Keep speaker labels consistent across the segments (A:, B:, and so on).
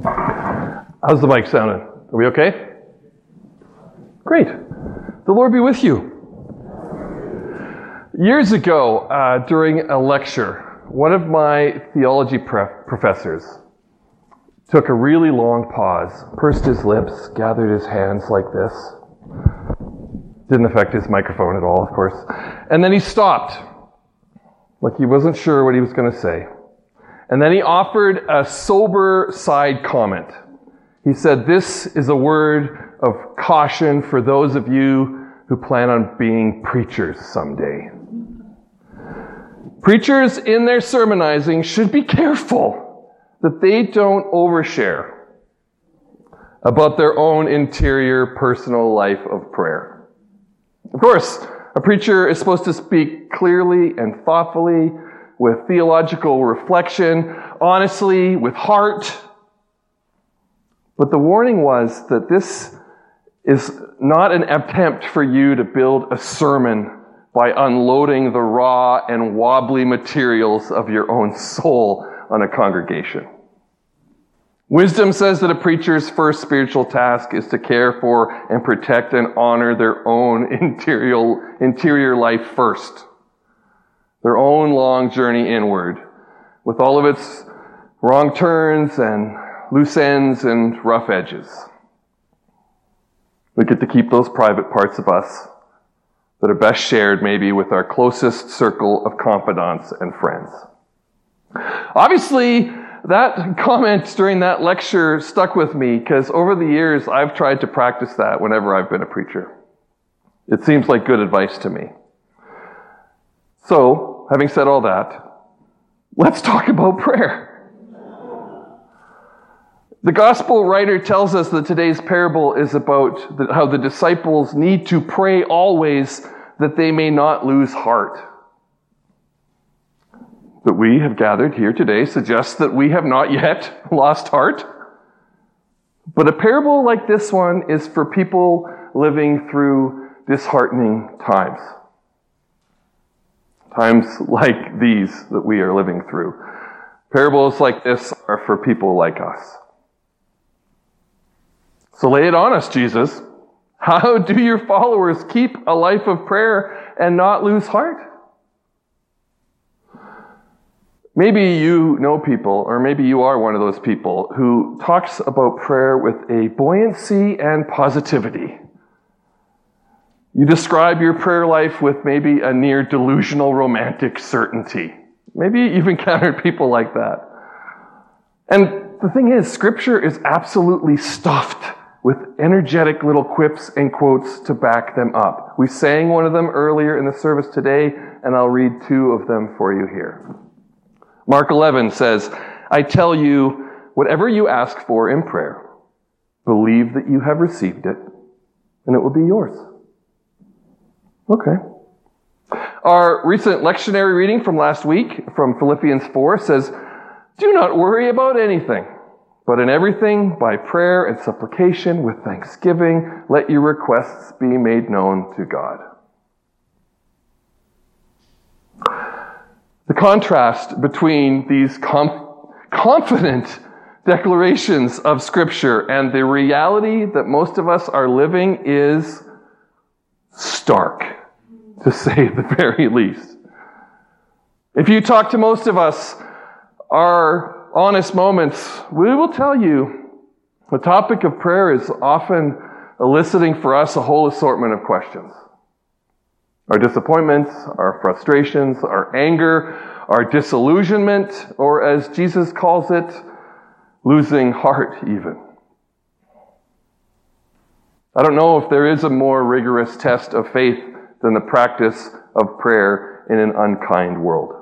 A: How's the mic sounding? Are we okay? Great. The Lord be with you. Years ago, during a lecture, one of my theology professors took a really long pause, pursed his lips, gathered his hands like this. Didn't affect his microphone at all, of course. And then he stopped, like he wasn't sure what he was going to say. And then he offered a sober side comment. He said, "This is a word of caution for those of you who plan on being preachers someday. Preachers in their sermonizing should be careful that they don't overshare about their own interior personal life of prayer." Of course, a preacher is supposed to speak clearly and thoughtfully, with theological reflection, honestly, with heart. But the warning was that this is not an attempt for you to build a sermon by unloading the raw and wobbly materials of your own soul on a congregation. Wisdom says that a preacher's first spiritual task is to care for and protect and honor their own interior life first. Their own long journey inward, with all of its wrong turns and loose ends and rough edges. We get to keep those private parts of us that are best shared maybe with our closest circle of confidants and friends. Obviously, that comment during that lecture stuck with me because over the years I've tried to practice that whenever I've been a preacher. It seems like good advice to me. So, having said all that, let's talk about prayer. The gospel writer tells us that today's parable is about how the disciples need to pray always that they may not lose heart. That we have gathered here today suggests that we have not yet lost heart. But a parable like this one is for people living through disheartening times. Times like these that we are living through. Parables like this are for people like us. So lay it on us, Jesus. How do your followers keep a life of prayer and not lose heart? Maybe you know people, or maybe you are one of those people who talks about prayer with a buoyancy and positivity. You describe your prayer life with maybe a near delusional romantic certainty. Maybe you've encountered people like that. And the thing is, Scripture is absolutely stuffed with energetic little quips and quotes to back them up. We sang one of them earlier in the service today, and I'll read two of them for you here. Mark 11 says, "I tell you, whatever you ask for in prayer, believe that you have received it, and it will be yours." Okay. Our recent lectionary reading from last week, from Philippians 4, says, "Do not worry about anything, but in everything, by prayer and supplication with thanksgiving, let your requests be made known to God." The contrast between these confident declarations of Scripture and the reality that most of us are living is stark, to say the very least. If you talk to most of us, our honest moments, we will tell you the topic of prayer is often eliciting for us a whole assortment of questions. Our disappointments, our frustrations, our anger, our disillusionment, or as Jesus calls it, losing heart even. I don't know if there is a more rigorous test of faith than the practice of prayer in an unkind world.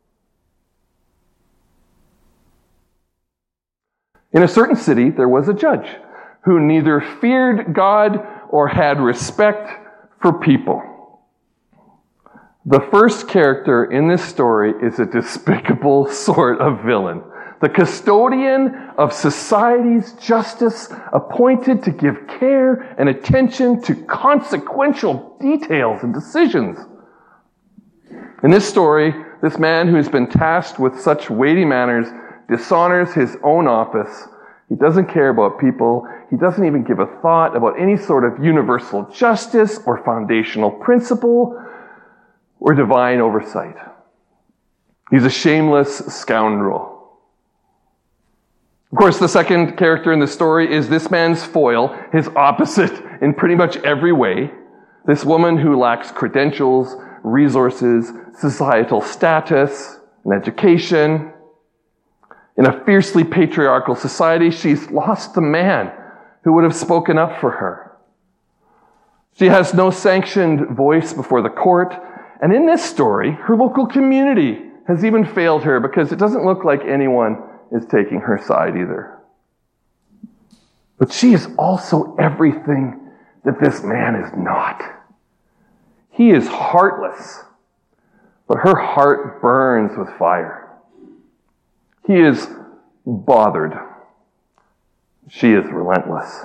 A: In a certain city, there was a judge who neither feared God or had respect for people. The first character in this story is a despicable sort of villain. The custodian of society's justice, appointed to give care and attention to consequential details and decisions. In this story, this man who has been tasked with such weighty matters dishonors his own office He doesn't care about people. He doesn't even give a thought about any sort of universal justice or foundational principle or divine oversight. He's a shameless scoundrel. Of course, the second character in the story is this man's foil, his opposite in pretty much every way. This woman who lacks credentials, resources, societal status, and education. In a fiercely patriarchal society, she's lost the man who would have spoken up for her. She has no sanctioned voice before the court, and in this story, her local community has even failed her because it doesn't look like anyone is taking her side either. But she is also everything that this man is not. He is heartless, but her heart burns with fire. He is bothered. She is relentless.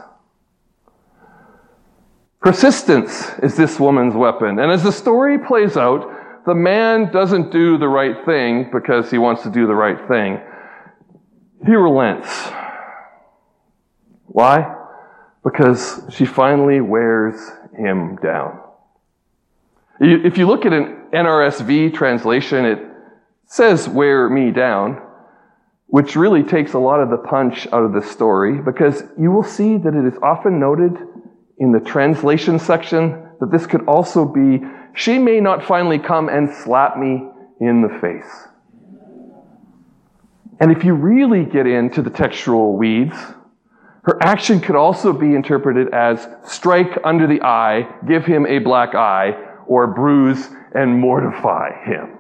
A: Persistence is this woman's weapon. And as the story plays out, the man doesn't do the right thing because he wants to do the right thing. He relents. Why? Because she finally wears him down. If you look at an NRSV translation, it says, "wear me down," which really takes a lot of the punch out of the story, because you will see that it is often noted in the translation section that this could also be, "she may not finally come and slap me in the face." And if you really get into the textual weeds, her action could also be interpreted as strike under the eye, give him a black eye, or bruise and mortify him.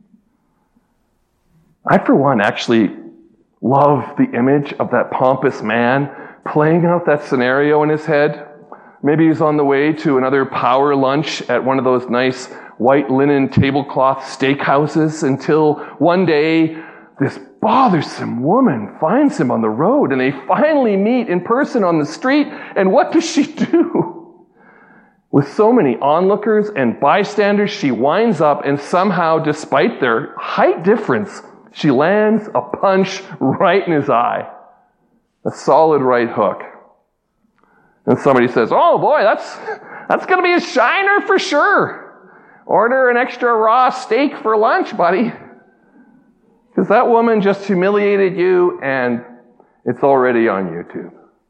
A: I, for one, actually love the image of that pompous man playing out that scenario in his head. Maybe he's on the way to another power lunch at one of those nice white linen tablecloth steakhouses until one day this bothersome woman finds him on the road and they finally meet in person on the street. And what does she do? With so many onlookers and bystanders, she winds up and somehow, despite their height difference, she lands a punch right in his eye. A solid right hook. And somebody says, "Oh boy, that's going to be a shiner for sure. Order an extra raw steak for lunch, buddy. Because that woman just humiliated you and it's already on YouTube."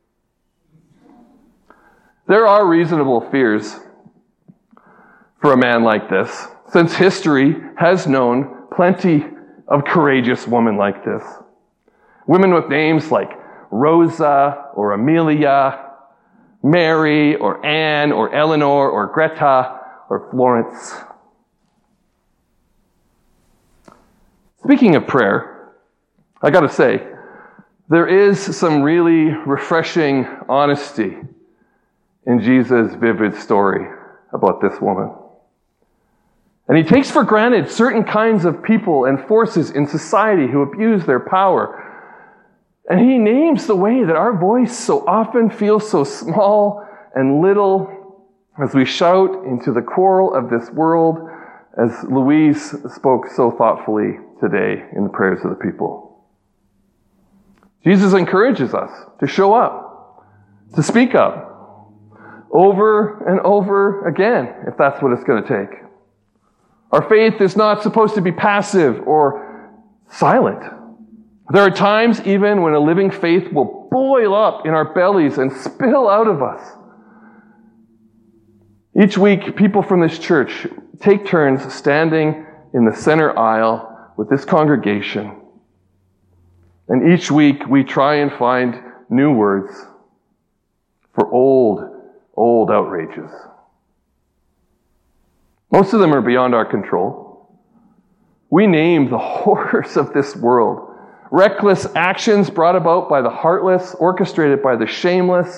A: There are reasonable fears for a man like this, since history has known plenty of courageous women like this. Women with names like Rosa or Amelia, Mary or Anne or Eleanor or Greta or Florence. Speaking of prayer, I gotta say, there is some really refreshing honesty in Jesus' vivid story about this woman. And he takes for granted certain kinds of people and forces in society who abuse their power. And he names the way that our voice so often feels so small and little as we shout into the quarrel of this world, as Louise spoke so thoughtfully today in the prayers of the people. Jesus encourages us to show up, to speak up, over and over again, if that's what it's going to take. Our faith is not supposed to be passive or silent. There are times even when a living faith will boil up in our bellies and spill out of us. Each week, people from this church take turns standing in the center aisle with this congregation. And each week, we try and find new words for old outrages. Most of them are beyond our control. We name the horrors of this world. Reckless actions brought about by the heartless, orchestrated by the shameless.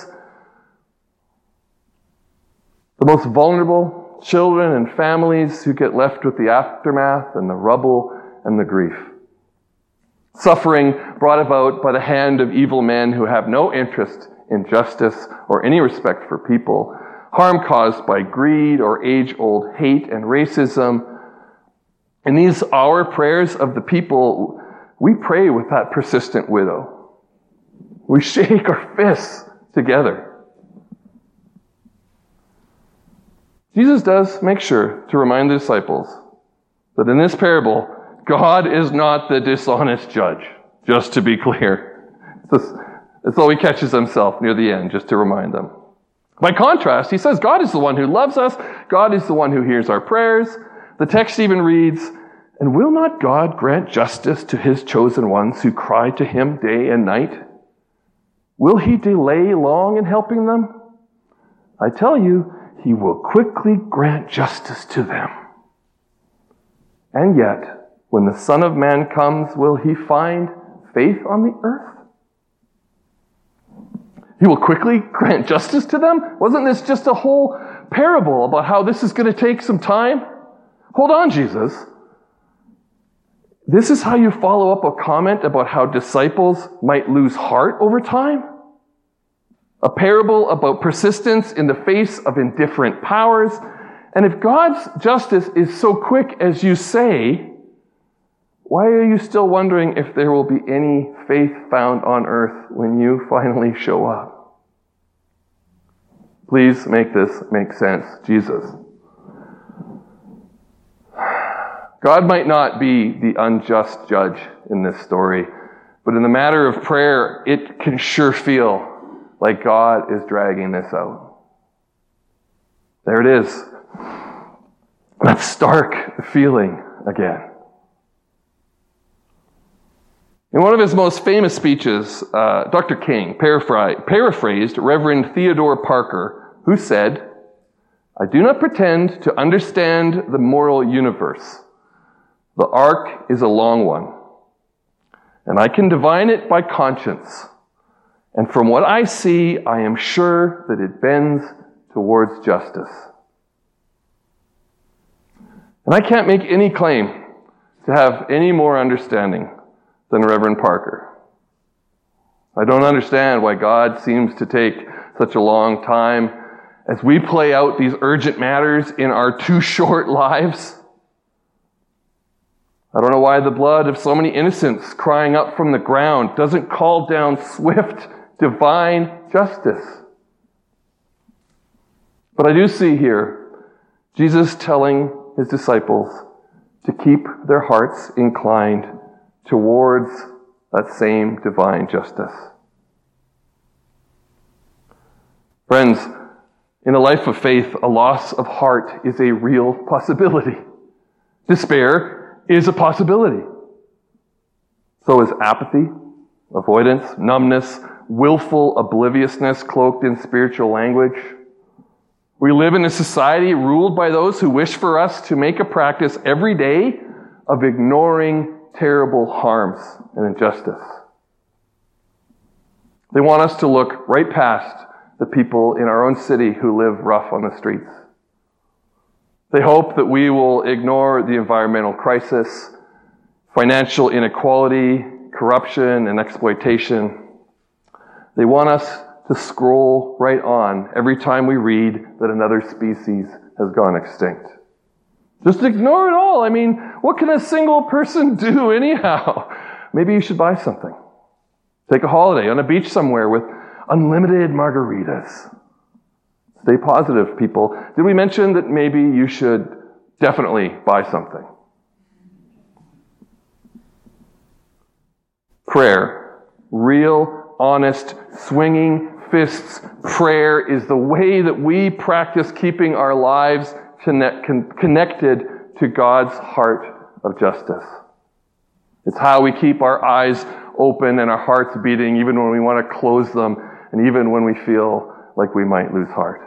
A: The most vulnerable, children and families who get left with the aftermath and the rubble and the grief. Suffering brought about by the hand of evil men who have no interest in justice or any respect for people. Harm caused by greed or age-old hate and racism. In these our prayers of the people, we pray with that persistent widow. We shake our fists together. Jesus does make sure to remind the disciples that in this parable, God is not the dishonest judge, just to be clear. That's all he catches himself near the end, just to remind them. By contrast, he says God is the one who loves us. God is the one who hears our prayers. The text even reads, "And will not God grant justice to his chosen ones who cry to him day and night? Will he delay long in helping them? I tell you, he will quickly grant justice to them. And yet, when the Son of Man comes, will he find faith on the earth?" He will quickly grant justice to them? Wasn't this just a whole parable about how this is going to take some time? Hold on, Jesus. This is how you follow up a comment about how disciples might lose heart over time? A parable about persistence in the face of indifferent powers? And if God's justice is so quick as you say, why are you still wondering if there will be any faith found on earth when you finally show up? Please make this make sense, Jesus. God might not be the unjust judge in this story, but in the matter of prayer, it can sure feel like God is dragging this out. There it is. That stark feeling again. In one of his most famous speeches, Dr. King paraphrased Reverend Theodore Parker, who said, "I do not pretend to understand the moral universe. The arc is a long one, and I can divine it by conscience. And from what I see, I am sure that it bends towards justice." And I can't make any claim to have any more understanding than Reverend Parker. I don't understand why God seems to take such a long time as we play out these urgent matters in our too short lives. I don't know why the blood of so many innocents crying up from the ground doesn't call down swift, divine justice. But I do see here Jesus telling his disciples to keep their hearts inclined towards that same divine justice. Friends, in a life of faith, a loss of heart is a real possibility. Despair is a possibility. So is apathy, avoidance, numbness, willful obliviousness cloaked in spiritual language. We live in a society ruled by those who wish for us to make a practice every day of ignoring terrible harms and injustice. They want us to look right past the people in our own city who live rough on the streets. They hope that we will ignore the environmental crisis, financial inequality, corruption, and exploitation. They want us to scroll right on every time we read that another species has gone extinct. Just ignore it all. I mean, what can a single person do anyhow? Maybe you should buy something. Take a holiday on a beach somewhere with unlimited margaritas. Stay positive, people. Did we mention that maybe you should definitely buy something? Prayer. Real, honest, swinging fists prayer is the way that we practice keeping our lives connected to God's heart of justice. It's how we keep our eyes open and our hearts beating even when we want to close them and even when we feel like we might lose heart.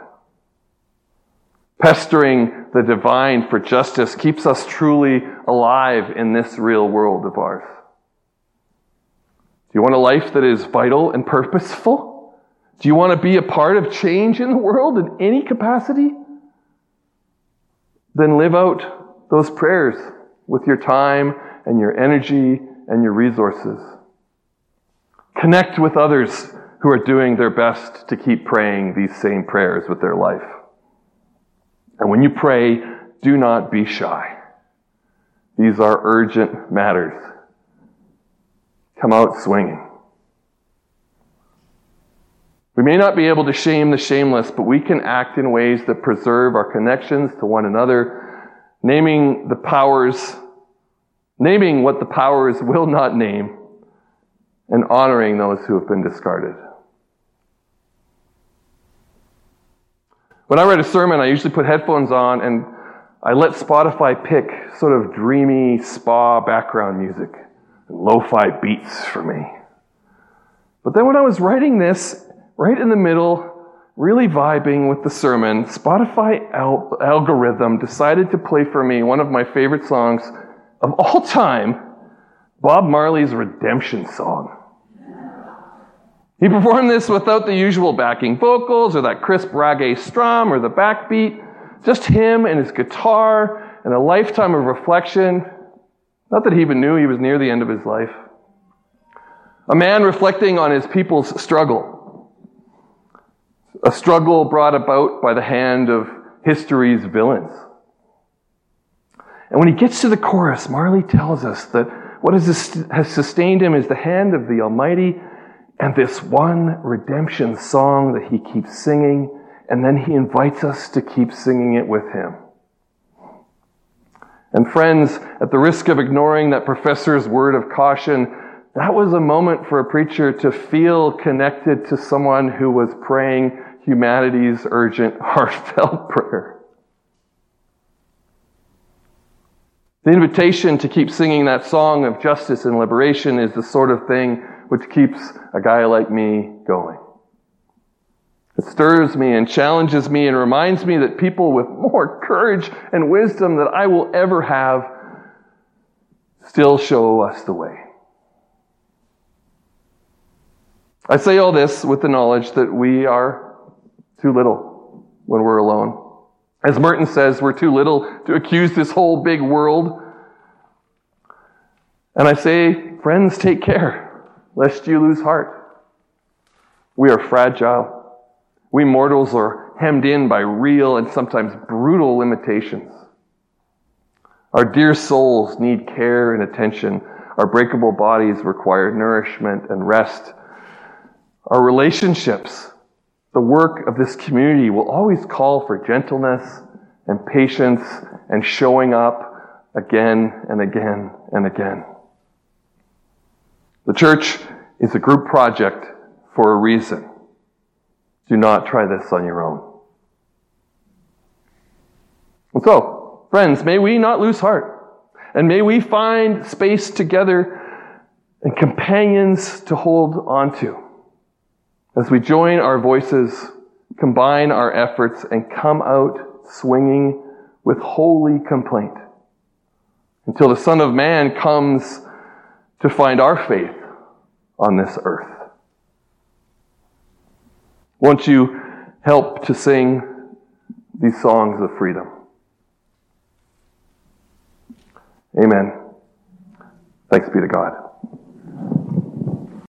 A: Pestering the divine for justice keeps us truly alive in this real world of ours. Do you want a life that is vital and purposeful? Do you want to be a part of change in the world in any capacity? Then live out those prayers with your time and your energy and your resources. Connect with others who are doing their best to keep praying these same prayers with their life. And when you pray, do not be shy. These are urgent matters. Come out swinging. We may not be able to shame the shameless, but we can act in ways that preserve our connections to one another, naming what the powers will not name, and honoring those who have been discarded. When I write a sermon, I usually put headphones on and I let Spotify pick sort of dreamy spa background music and lo-fi beats for me. But then when I was writing this, right in the middle, really vibing with the sermon, Spotify algorithm decided to play for me one of my favorite songs of all time, Bob Marley's Redemption Song. He performed this without the usual backing vocals or that crisp reggae strum or the backbeat, just him and his guitar and a lifetime of reflection. Not that he even knew he was near the end of his life. A man reflecting on his people's struggle. A struggle brought about by the hand of history's villains. And when he gets to the chorus, Marley tells us that what has sustained him is the hand of the Almighty and this one redemption song that he keeps singing, and then he invites us to keep singing it with him. And friends, at the risk of ignoring that professor's word of caution, that was a moment for a preacher to feel connected to someone who was praying humanity's urgent, heartfelt prayer. The invitation to keep singing that song of justice and liberation is the sort of thing which keeps a guy like me going. It stirs me and challenges me and reminds me that people with more courage and wisdom than I will ever have still show us the way. I say all this with the knowledge that we are too little when we're alone. As Merton says, we're too little to accuse this whole big world. And I say, friends, take care, lest you lose heart. We are fragile. We mortals are hemmed in by real and sometimes brutal limitations. Our dear souls need care and attention. Our breakable bodies require nourishment and rest. Our relationships, the work of this community, will always call for gentleness and patience and showing up again and again and again. The church is a group project for a reason. Do not try this on your own. And so, friends, may we not lose heart, and may we find space together and companions to hold on to as we join our voices, combine our efforts, and come out swinging with holy complaint until the Son of Man comes to find our faith on this earth. Won't you help to sing these songs of freedom? Amen. Thanks be to God.